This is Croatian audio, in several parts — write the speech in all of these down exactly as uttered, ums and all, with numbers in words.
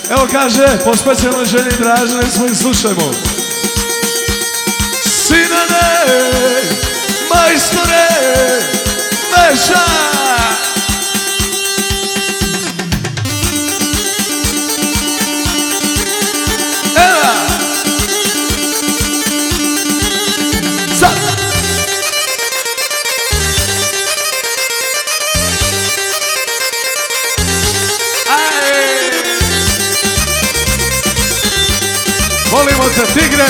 Evo kaže, po specijalnoj želji Dražene smo ih slušajmo. Sinane, majstore, meša. Eva. Sad. Volimo te, tigre!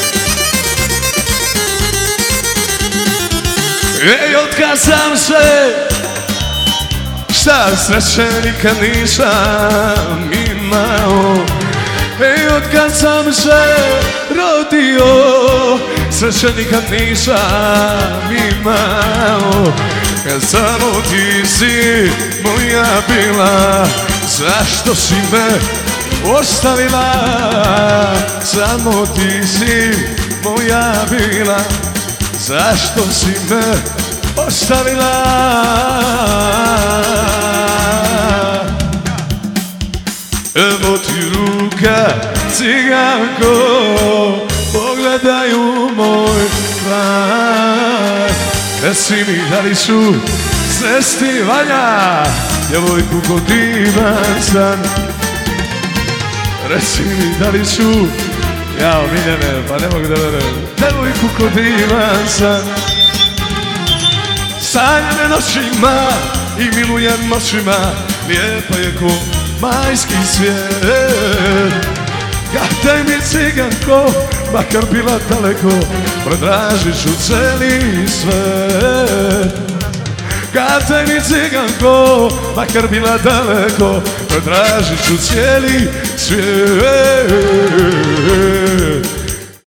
Ej, otkad sam se, šta sreće nikad nisam imao. Ej, otkad sam se rodio, sreće nikad nisam imao. Kad samo ti si moja bila, zašto si me ostavila? Samo ti si moja bila, zašto si me ostavila? Evo ti ruka, ciganko, pogledaj u moj kraj. Reci mi da li su cesti valja, djevojku ko divan san. Reci mi da li su, jao Miljane, pa ne mogu da verujem, djevojku ko divan san. Sanjane noćima i milujem očima, lijepa je ko majski svijet. Gadaj mi ciganko, makar bila daleko, pretražit ću cijeli svet. Gadaj mi ciganko, makar bila daleko, pretražit ću cijeli svijet.